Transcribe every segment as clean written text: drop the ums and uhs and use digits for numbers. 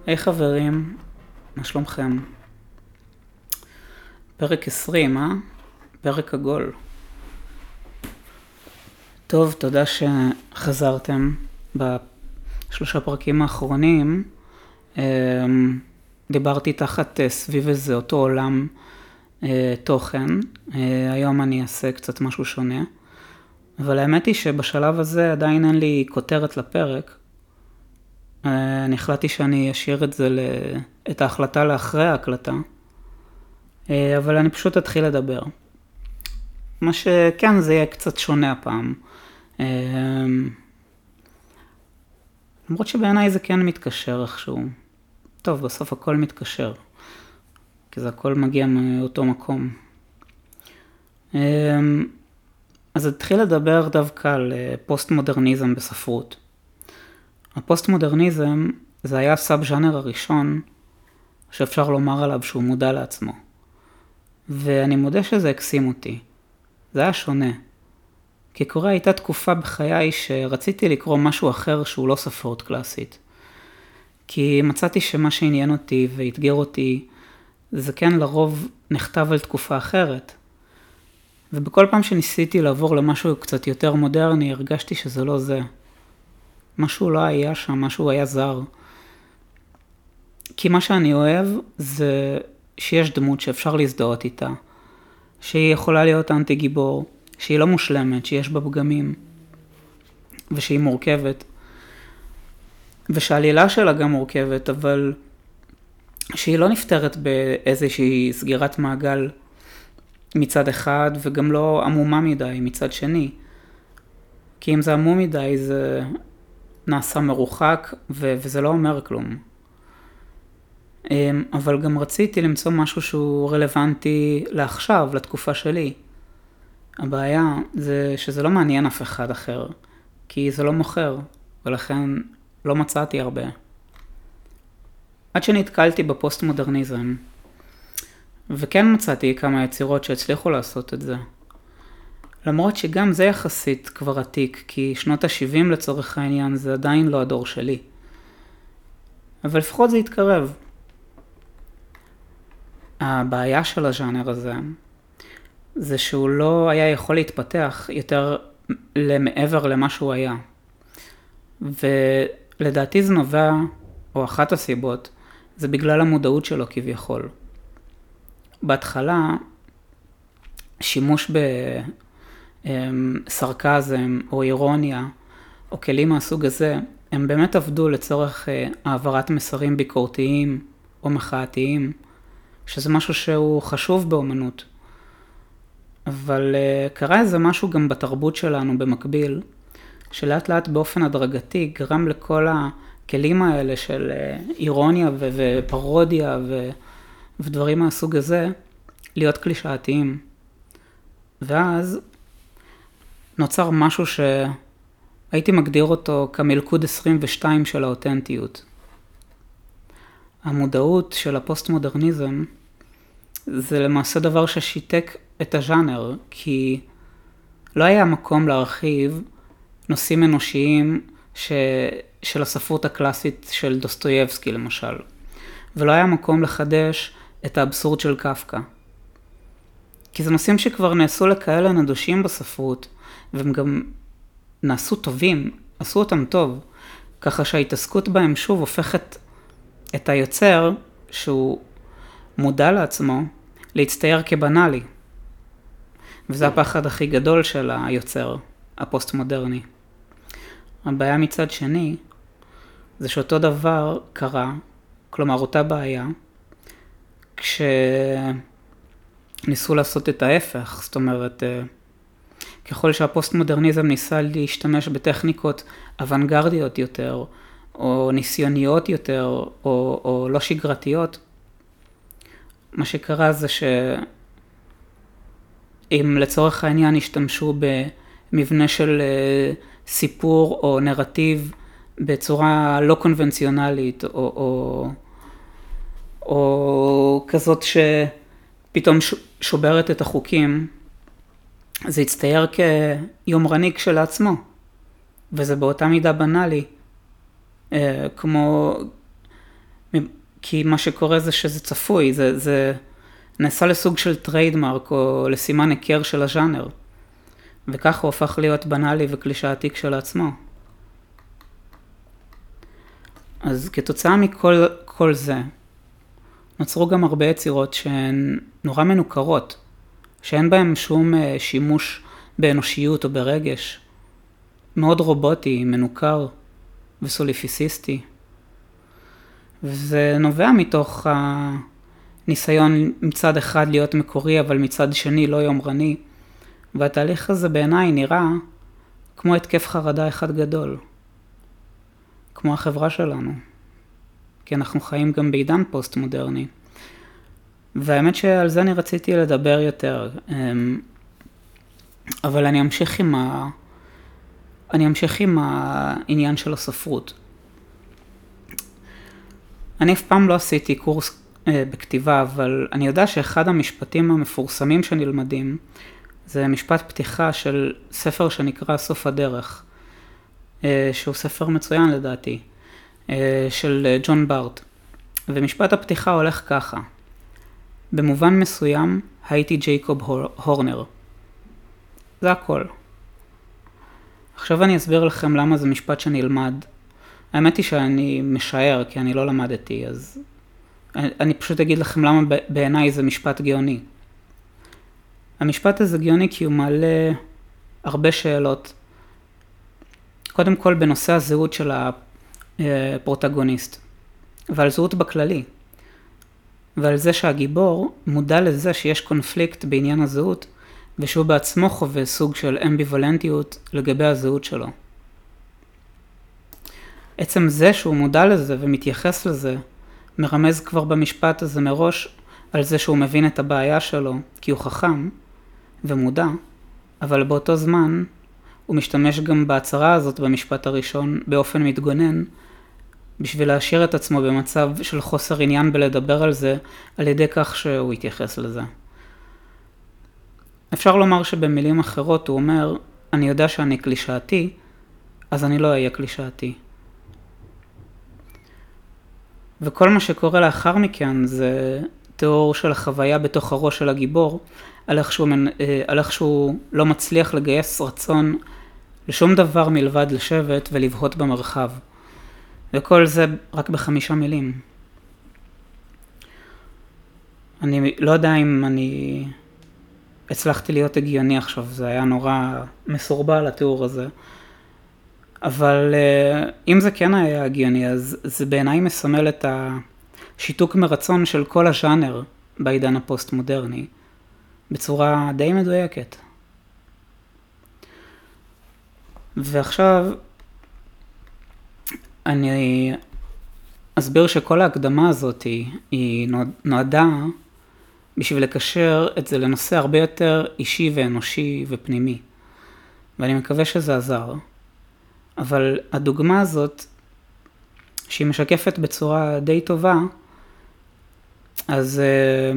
היי חברים, מה שלומכם? פרק 20, פרק עגול. טוב, תודה שחזרתם בשלושה פרקים האחרונים. דיברתי תחת סביב איזה אותו עולם תוכן. היום אני אעשה קצת משהו שונה. אבל האמת היא שבשלב הזה עדיין אין לי כותרת לפרק. אני החלטתי שאני אשאיר את ההחלטה לאחרי ההקלטה. אבל אני פשוט אתחיל לדבר. מה שכן, זה יהיה קצת שונה הפעם. למרות שבעיניי זה כן מתקשר איכשהו. טוב, בסוף הכל מתקשר. כי זה הכל מגיע מאותו מקום. אז אתחיל לדבר דווקא על פוסט-מודרניזם בספרות. הפוסט-מודרניזם זה היה הסאב-ז'אנר הראשון שאפשר לומר עליו שהוא מודע לעצמו. ואני מודה שזה הקסים אותי. זה היה שונה. כי קורה הייתה תקופה בחיי שרציתי לקרוא משהו אחר שהוא לא ספרות קלאסית. כי מצאתי שמה שעניין אותי והתגר אותי, זה כן לרוב נכתב על תקופה אחרת. ובכל פעם שניסיתי לעבור למשהו קצת יותר מודרני, הרגשתי שזה לא זה. משהו לא היה שם, משהו היה זר. כי מה שאני אוהב זה שיש דמות שאפשר להזדהות איתה, שהיא יכולה להיות אנטי גיבור, שהיא לא מושלמת, שיש בה פגמים, ושהיא מורכבת, ושהעלילה שלה גם מורכבת, אבל שהיא לא נפטרת באיזושהי סגירת מעגל מצד אחד, וגם לא עמומה מדי מצד שני. כי אם זה עמום מדי, זה נעשה מרוחק, וזה לא אומר כלום. אבל גם רציתי למצוא משהו שהוא רלוונטי לעכשיו, לתקופה שלי. הבעיה זה שזה לא מעניין אף אחד אחר, כי זה לא מוכר, ולכן לא מצאתי הרבה. עד שנתקלתי בפוסט-מודרניזם, וכן מצאתי כמה יצירות שהצליחו לעשות את זה. למרות שגם זה יחסית כבר עתיק, כי שנות ה-70 לצורך העניין זה עדיין לא הדור שלי. אבל לפחות זה התקרב. הבעיה של הז'אנר הזה, זה שהוא לא היה יכול להתפתח יותר למעבר למה שהוא היה. ולדעתי זה נובע, או אחת הסיבות, זה בגלל המודעות שלו כביכול. בהתחלה, שימוש בסרקזם או אירוניה, או כלים מהסוג הזה, הם באמת עבדו לצורך העברת מסרים ביקורתיים או מחאתיים, שזה משהו שהוא חשוב באומנות. אבל קרה איזה משהו גם בתרבות שלנו במקביל, שלאט לאט באופן הדרגתי גרם לכל הכלים האלה של אירוניה ופרודיה ודברים מהסוג הזה, להיות קלישאתיים. ואז נוצר משהו שהייתי מגדיר אותו כמלכוד 22 של האותנטיות. המודעות של הפוסט-מודרניזם זה למעשה דבר ששיתק את הז'אנר, כי לא היה מקום להרחיב נושאים אנושיים של הספרות הקלאסית של דוסטויבסקי למשל, ולא היה מקום לחדש את האבסורד של קפקא. כי זה נושאים שכבר נעשו לכאלה נדושים בספרות, והם גם נעשו טובים, עשו אותם טוב, ככה שההתעסקות בהם שוב הופכת את היוצר, שהוא מודע לעצמו, להצטייר כבנאלי. וזה הפחד הכי גדול של היוצר, הפוסט-מודרני. הבעיה מצד שני, זה שאותו דבר קרה, כלומר אותה בעיה, כשניסו לעשות את ההפך, זאת אומרת, ככל שהפוסט-מודרניזם ניסה להשתמש בטכניקות אוונגרדיות יותר, או ניסיוניות יותר, או לא שגרתיות, מה שקרה זה שאם לצורך העניין השתמשו במבנה של סיפור או נרטיב בצורה לא קונבנציונלית, או כזאת שפתאום שוברת את החוקים, זה יצטייר כיומרני כשלעצמו, וזה באותה מידה בנאלי, כמו כי מה שקורה זה שזה צפוי, זה נעשה לסוג של טריידמרק או לסימן היכר של הז'אנר. וכך הוא הפך להיות בנאלי וקלישאתי כשלעצמו. אז כתוצאה מכל זה, נוצרו גם הרבה יצירות שהן נורא מנוכרות, שאין בהן שום שימוש באנושיות או ברגש. מאוד רובוטי, מנוכר וסוליפיסיסטי. וזה נובע מתוך הניסיון מצד אחד להיות מקורי, אבל מצד שני לא יומרני. והתהליך הזה בעיניי נראה כמו התקף חרדה אחד גדול. כמו החברה שלנו. כי אנחנו חיים גם בעידן פוסט מודרני. והאמת שעל זה אני רציתי לדבר יותר. אבל אני אמשיך עם העניין של הספרות. אני אף פעם לא עשיתי קורס בכתיבה, אבל אני יודע שאחד המשפטים המפורסמים שנלמדים, זה משפט פתיחה של ספר שנקרא סוף הדרך, שהוא ספר מצוין לדעתי, של ג'ון בארט. ומשפט הפתיחה הולך ככה: במובן מסוים הייתי ג'ייקוב הורנר. זה הכל. עכשיו אני אסביר לכם למה זה משפט שנלמד. האמת היא שאני משער, כי אני לא למדתי, אז אני פשוט אגיד לכם למה בעיניי זה משפט גאוני. המשפט הזה גאוני כי הוא מעלה הרבה שאלות. קודם כל בנושא הזהות של הפרוטגוניסט, ועל זהות בכללי. ועל זה שהגיבור מודע לזה שיש קונפליקט בעניין הזהות, ושהוא בעצמו חווה סוג של אמביוולנטיות לגבי הזהות שלו. עצם זה שהוא מודע לזה ומתייחס לזה, מרמז כבר במשפט הזה מראש על זה שהוא מבין את הבעיה שלו, כי הוא חכם ומודע, אבל באותו זמן הוא משתמש גם בהצהרה הזאת במשפט הראשון באופן מתגונן, בשביל להשאיר את עצמו במצב של חוסר עניין בלדבר על זה, על ידי כך שהוא יתייחס לזה. אפשר לומר שבמילים אחרות הוא אומר, אני יודע שאני קלישאתי, אז אני לא אהיה קלישאתי. וכל מה שקורה לאחר מכן זה תיאור של החוויה בתוך הראש של הגיבור, על איך שהוא לא מצליח לגייס רצון לשום דבר מלבד לשבת ולבהות במרחב. וכל זה רק ב5 מילים. אני לא יודע אם אני הצלחתי להיות הגיוני עכשיו, זה היה נורא מסורבל התיאור הזה. אבל אם זה כן היה הגיוני, אז זה בעיניי מסמל את השיתוק מרצון של כל הז'אנר בעידן הפוסט-מודרני, בצורה די מדויקת. ועכשיו אני אסביר שכל ההקדמה הזאת היא נועדה בשביל לקשר את זה לנושא הרבה יותר אישי ואנושי ופנימי. ואני מקווה שזה עזר. אבל הדוגמה הזאת, שהיא משקפת בצורה די טובה, אז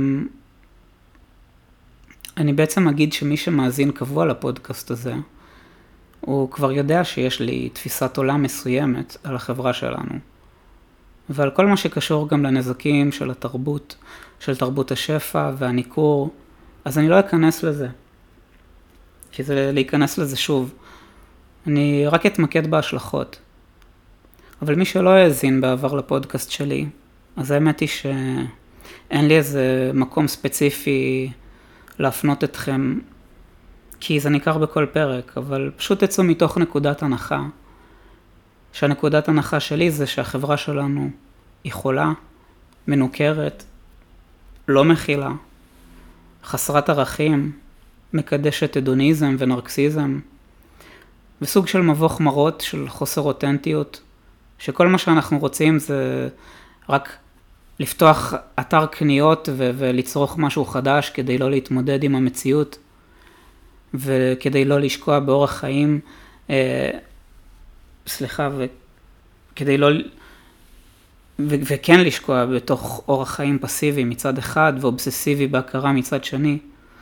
אני בעצם אגיד שמי שמאזין קבוע לפודקאסט הזה, הוא כבר יודע שיש לי תפיסת עולם מסוימת על החברה שלנו. ועל כל מה שקשור גם לנזקים של התרבות, של תרבות השפע והניקור, אז אני לא אכנס לזה. כי זה להיכנס לזה שוב. אני רק אתמקד בהשלכות. אבל מי שלא האזין בעבר לפודקאסט שלי, אז האמת היא שאין לי איזה מקום ספציפי להפנות אתכם, כי זה ניכר בכל פרק, אבל פשוט תצאו מתוך נקודת הנחה, שהנקודת הנחה שלי זה שהחברה שלנו היא חולה, מנוכרת, לא מכילה, חסרת ערכים, מקדשת הדוניזם ונרקסיזם, וסוג של מבוך מרות של חוסר אותנטיות, שכל מה שאנחנו רוצים זה רק לפתוח אתר קניות ולצרוך משהו חדש כדי לא להתמודד עם המציאות, וכדי לא לשקוע באורח חיים, וכדי לא, וכן לשקוע בתוך אורח חיים פסיבי מצד אחד, ואובססיבי בהכרה מצד שני.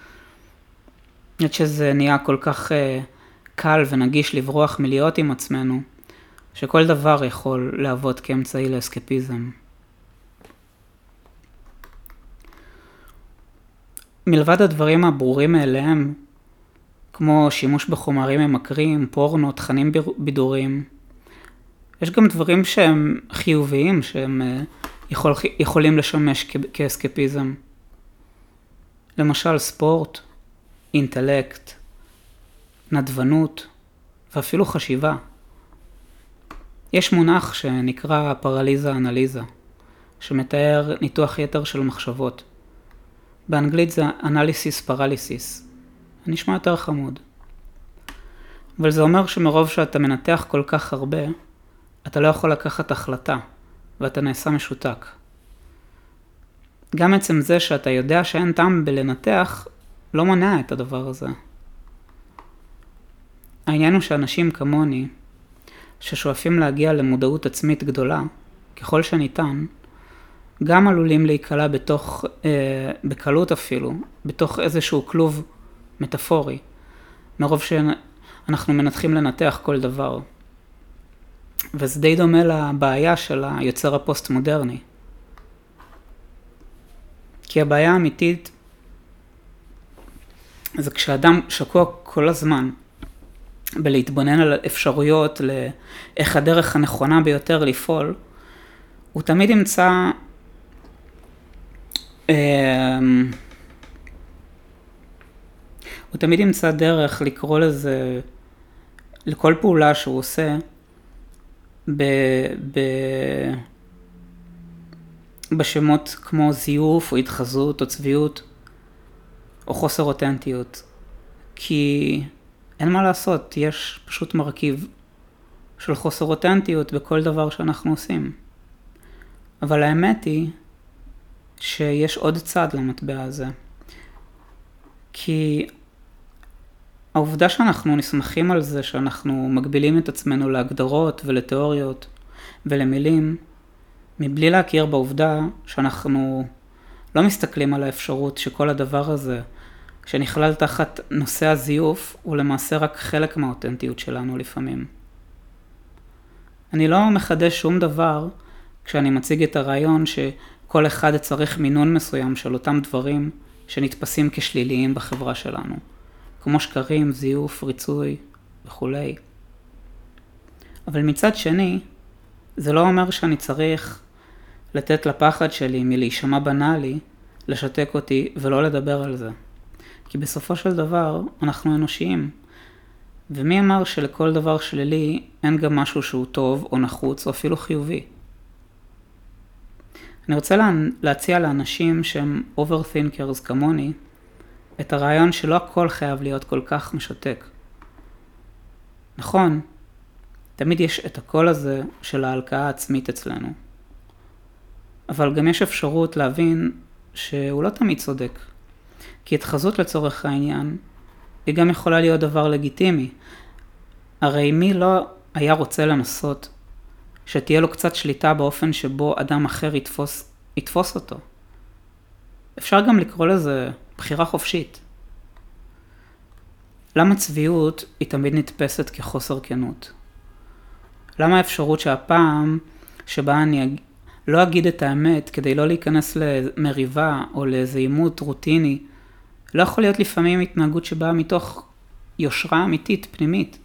עד שזה נהיה כל כך קל ונגיש לברוח מלהיות עם עצמנו, שכל דבר יכול להוות כאמצעי לאסקפיזם. מלבד הדברים הברורים מאליהם, כמו שימוש בחומרים ממכרים, פורנו, תכנים בידוריים, יש גם דברים שהם חיוביים, שהם יכולים לשמש כאסקפיזם. למשל ספורט, אינטלקט, נדבנות ואפילו חשיבה. יש מונח שנקרא פרליזה אנליזה, שמתאר ניתוח יתר של מחשבות. באנגלית זה analysis paralysis. נשמע יותר חמוד. אבל זה אומר שמרוב שאתה מנתח כל כך הרבה, אתה לא יכול לקחת החלטה, ואתה נעשה משותק. גם עצם זה שאתה יודע שאין טעם בלנתח, לא מונע את הדבר הזה. העניין הוא שאנשים כמוני, ששואפים להגיע למודעות עצמית גדולה, ככל שניתן, גם עלולים להיקלע בקלות אפילו, בתוך איזשהו כלוב מטאפורי, מרוב שאנחנו מנתחים לנתח כל דבר. וזה די דומה לבעיה של היוצר הפוסט-מודרני. כי הבעיה האמיתית זה כשאדם שקוע כל הזמן בלהתבונן על אפשרויות לאיך הדרך הנכונה ביותר לפעול, הוא תמיד ימצא דרך לקרוא לזה, לכל פעולה שהוא עושה, בשמות כמו זיוף או התחזות או צביעות או חוסר אותנטיות. כי אין מה לעשות, יש פשוט מרכיב של חוסר אותנטיות בכל דבר שאנחנו עושים. אבל האמת היא שיש עוד צד למטבע הזה. כי העובדה שאנחנו נסמכים על זה, שאנחנו מגבילים את עצמנו להגדרות ולתיאוריות ולמילים, מבלי להכיר בעובדה שאנחנו לא מסתכלים על האפשרות שכל הדבר הזה, שנכלל תחת נושא הזיוף, הוא למעשה רק חלק מהאותנטיות שלנו לפעמים. אני לא מחדש שום דבר כשאני מציג את הרעיון שכל אחד צריך מינון מסוים של אותם דברים שנתפסים כשליליים בחברה שלנו, כמו שקרים, זיוף, ריצוי וכו'. אבל מצד שני, זה לא אומר שאני צריך לתת לפחד שלי מלהישמע בנאלי, לשתק אותי ולא לדבר על זה. כי בסופו של דבר אנחנו אנושיים. ומי אמר שלכל דבר שלילי אין גם משהו שהוא טוב או נחוץ או אפילו חיובי? אני רוצה להציע לאנשים שהם overthinkers כמוני, את הרעיון שלא הכל חייב להיות כל כך משתק. נכון, תמיד יש את הקול הזה של ההלקאה העצמית אצלנו. אבל גם יש אפשרות להבין שהוא לא תמיד צודק. כי התחזות לצורך העניין, היא גם יכולה להיות דבר לגיטימי. הרי מי לא היה רוצה לנסות שתהיה לו קצת שליטה באופן שבו אדם אחר יתפוס אותו? אפשר גם לקרוא לזה בחירה חופשית. למה צביעות היא תמיד נתפסת כחוסר כנות? למה האפשרות שהפעם שבה אני לא אגיד את האמת כדי לא להיכנס למריבה או לאיזה עימות רוטיני, לא יכול להיות לפעמים התנהגות שבאה מתוך יושרה אמיתית, פנימית.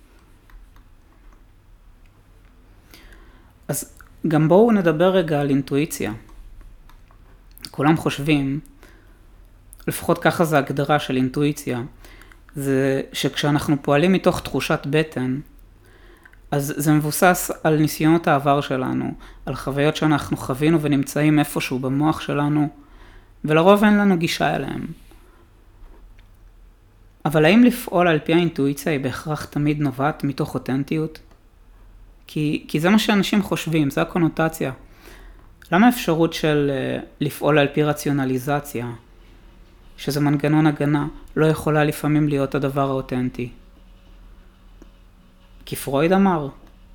אז גם בואו נדבר רגע על אינטואיציה. כולם חושבים, לפחות ככה זה הגדרה של אינטואיציה, זה שכשאנחנו פועלים מתוך תחושת בטן, אז זה מבוסס על ניסיונות העבר שלנו, על חוויות שאנחנו חווינו ונמצאים איפשהו במוח שלנו, ולרוב אין לנו גישה אליהם. אבל האם לפעול על פי האינטואיציה היא בהכרח תמיד נובעת מתוך אותנטיות? כי זה מה שאנשים חושבים, זה הקונוטציה. למה האפשרות של לפעול על פי רציונליזציה, שזה מנגנון הגנה, לא יכולה לפעמים להיות הדבר האותנטי? כי פרויד אמר.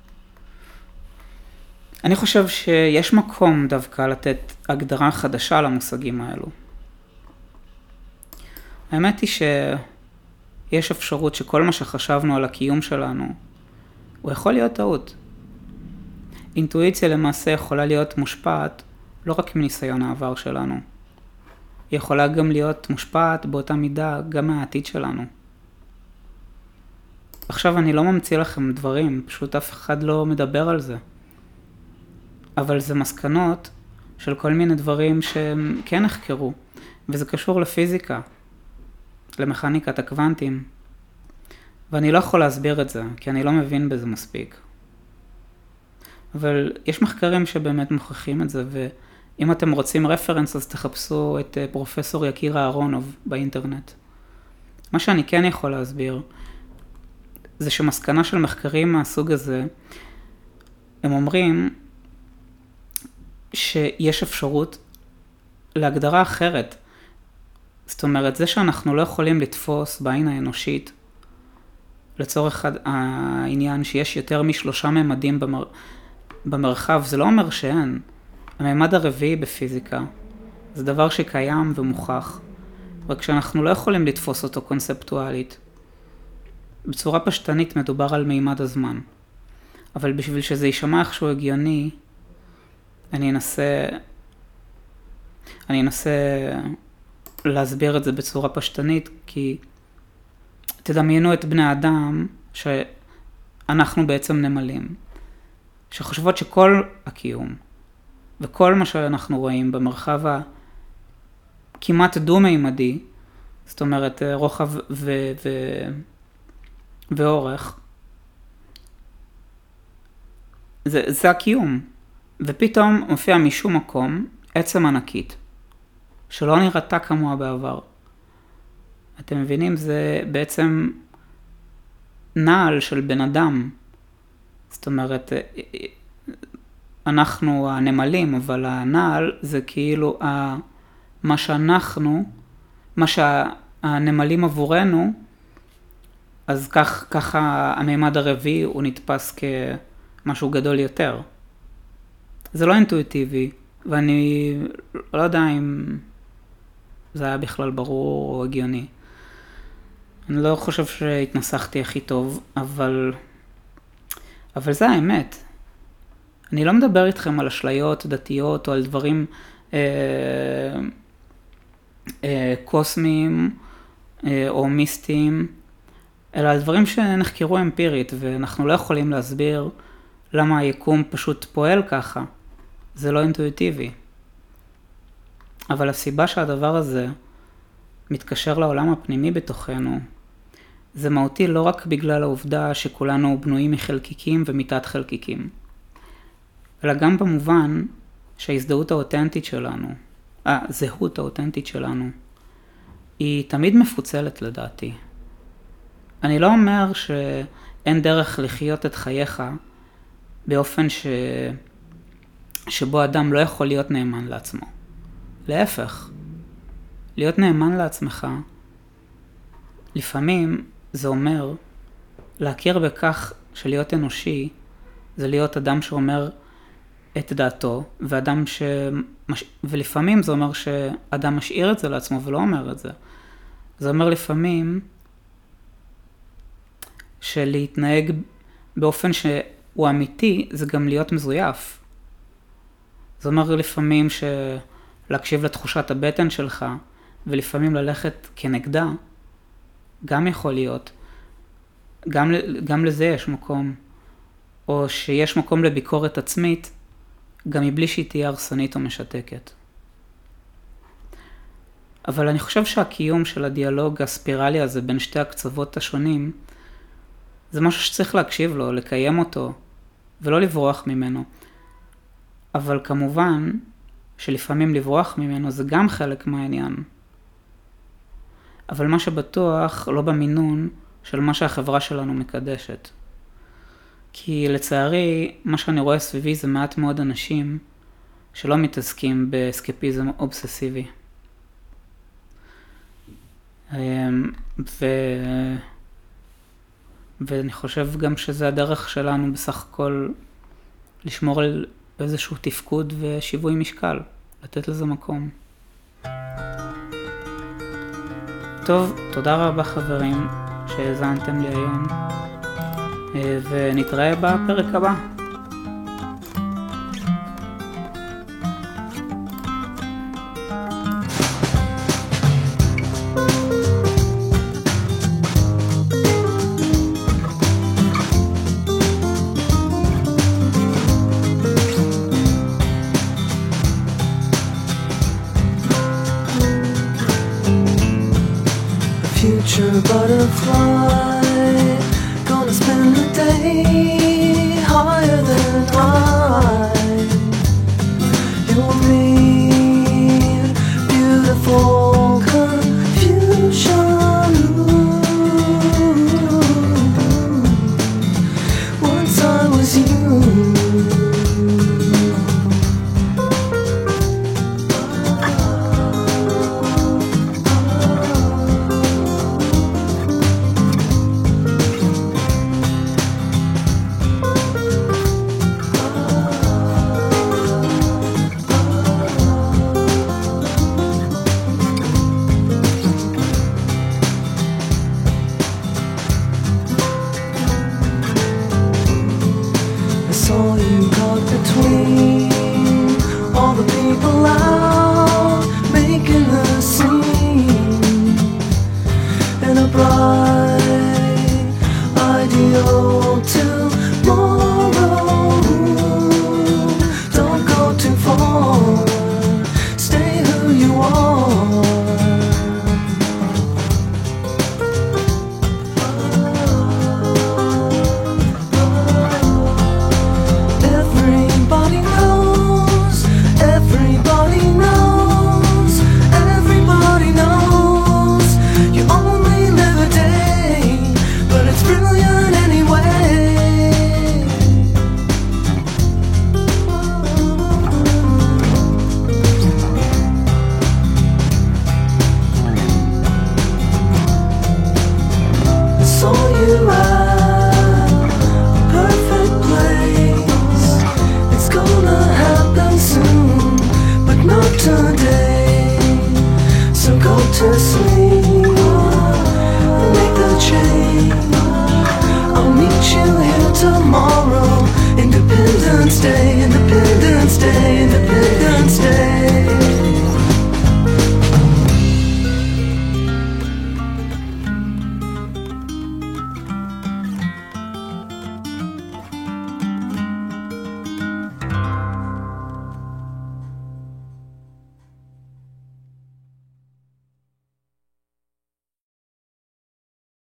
אני חושב שיש מקום דווקא לתת הגדרה חדשה למושגים האלו. האמת היא שיש אפשרות שכל מה שחשבנו על הקיום שלנו, הוא יכול להיות טעות. אינטואיציה למעשה יכולה להיות מושפעת לא רק מניסיון העבר שלנו. היא יכולה גם להיות מושפעת באותה מידה גם מהעתיד שלנו. עכשיו אני לא ממציא לכם דברים, פשוט אף אחד לא מדבר על זה. אבל זה מסקנות של כל מיני דברים שהם כן נחקרו, וזה קשור לפיזיקה, למכניקת הקוונטים. ואני לא יכול להסביר את זה, כי אני לא מבין בזה מספיק. אבל יש מחקרים שבאמת מוכיחים את זה, ואם אתם רוצים רפרנס אז תחפשו את פרופסור יקיר אהרונוב באינטרנט. מה שאני כן יכול להסביר, זה שמסקנה של מחקרים מהסוג הזה, הם אומרים שיש אפשרות להגדרה אחרת. זאת אומרת, זה שאנחנו לא יכולים לתפוס בעין האנושית, לצורך העניין שיש יותר מ3 ממדים במרחב, זה לא אומר שאין. הממד הרביעי בפיזיקה, זה דבר שקיים ומוכח, רק שאנחנו לא יכולים לתפוס אותו קונספטואלית. בצורה פשטנית מדובר על מימד הזמן. אבל בשביל שזה יישמע איכשהו הגיוני, אני אנסה להסביר את זה בצורה פשטנית, כי תדמיינו את בני האדם שאנחנו בעצם נמלים, שחושבות שכל הקיום וכל מה שאנחנו רואים במרחב הכמעט דו-מימדי, זאת אומרת רוחב ואורך, זה הקיום. ופתאום מופיע משום מקום עצם ענקית, שלא נראתה כמוה בעבר. אתם מבינים? זה בעצם נעל של בן אדם. זאת אומרת, אנחנו הנמלים, אבל הנעל זה כאילו מה שהנמלים עבורנו, אז ככה הממד הרביעי הוא נתפס כמשהו גדול יותר. זה לא אינטואיטיבי, ואני לא יודע אם זה היה בכלל ברור או הגיוני. אני לא חושב שהתנסחתי הכי טוב, אבל זה האמת. אני לא מדבר איתכם על אשליות דתיות או על דברים קוסמיים או מיסטיים, אלא על דברים שנחקרו אמפירית, ואנחנו לא יכולים להסביר למה היקום פשוט פועל ככה. זה לא אינטואיטיבי. אבל הסיבה שהדבר הזה מתקשר לעולם הפנימי בתוכנו, זה מהותי לא רק בגלל העובדה שכולנו בנויים מחלקיקים ומתת חלקיקים, אלא גם במובן שההזדהות האותנטית שלנו, הזהות האותנטית שלנו, היא תמיד מפוצלת לדעתי. אני לא אומר שאין דרך לחיות את חייך באופן שבו אדם לא יכול להיות נאמן לעצמו. להפך, להיות נאמן לעצמך, לפעמים זה אומר להכיר בכך שלהיות אנושי, זה להיות אדם שאומר את דעתו, ולפעמים זה אומר שאדם משאיר את זה לעצמו ולא אומר את זה. זה אומר לפעמים שלהתנהג באופן שהוא אמיתי, זה גם להיות מזויף. זה אומר לפעמים להקשיב לתחושת הבטן שלך, ולפעמים ללכת כנגדה, גם יכול להיות. גם לזה יש מקום. או שיש מקום לביקורת עצמית, גם מבלי שהיא תהיה הרסנית או משתקת. אבל אני חושב שהקיום של הדיאלוג הספירלי הזה בין שתי הקצוות השונים, זה משהו שצריך להקשיב לו, לקיים אותו, ולא לברוח ממנו. אבל כמובן שלפעמים לברוח ממנו זה גם חלק מהעניין. אבל מה שבטוח לא במינון של מה שהחברה שלנו מקדשת. כי לצערי, מה שאני רואה סביבי זה מעט מאוד אנשים שלא מתעסקים באסקפיזם אובססיבי. ואני חושב גם שזה הדרך שלנו בסך הכל לשמור על איזשהו תפקוד ושיווי משקל, לתת לזה מקום. טוב, תודה רבה חברים שהאזנתם לי היום, ונתראה בפרק הבא. future butterfly, gonna spend the day higher than high. You'll meet beautiful confusion. Once I was you. Saw you caught between all the people out making a scene in a bright ideal tomorrow. Don't go too far, stay who you are. Today, so go to sleep, make the change. I'll meet you here tomorrow, Independence Day.